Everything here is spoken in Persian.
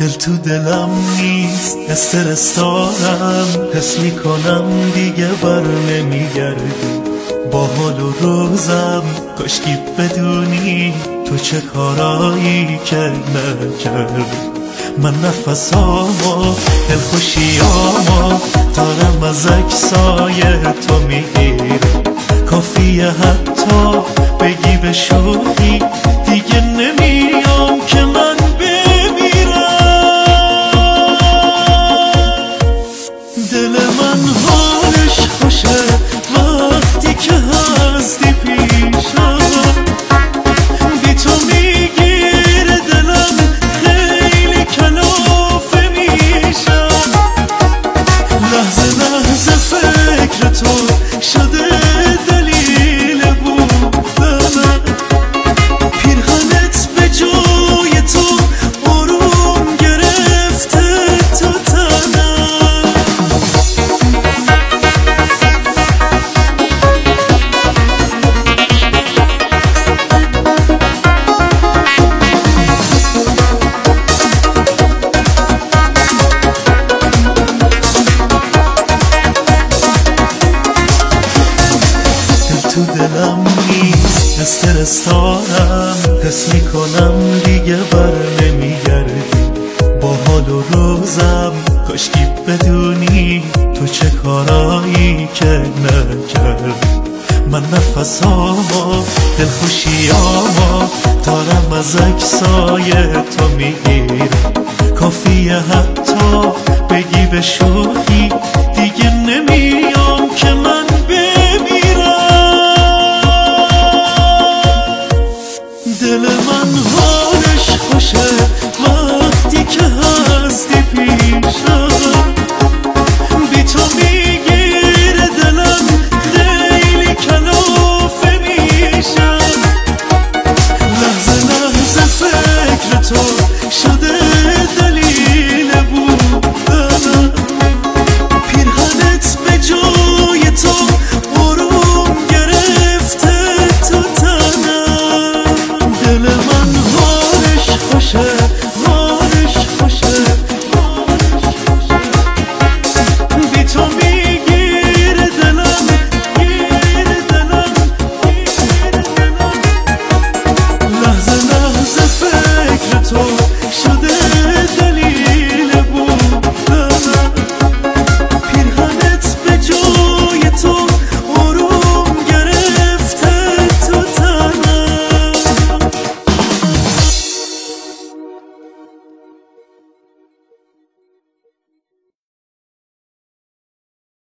دل تو دلم نیست، استرس دارم، حس میکنم دیگه بر نمیگردی. با حال و روزم کاشکی بدونی تو چه کارایی که نکردی. من نفسامو دلخوشیامو دارم از عکسای تو میگیرم. کافیه حتی بگی به شوخی دیگه نمیام که من بمیرم. دل من حالش خوشه وقتی که هستی پیشم. بی تو میگیره دلم خیلی کلافه میشم. لحظه لحظه فکر تو شده دلیل بودنم. پیرهنت به جای تو آروم گرفته تو تنم. تو دلم نیست، استرس دارم، حس میکنم دیگه بر نمیگردی. با حال و روزم کاشکی بدونی تو چه کارایی که نکردی. من نفسامو دلخوشیامو دارم از عکسای تو میگیرم. کافیه حتی بگی به شوخی دیگه نمیام که من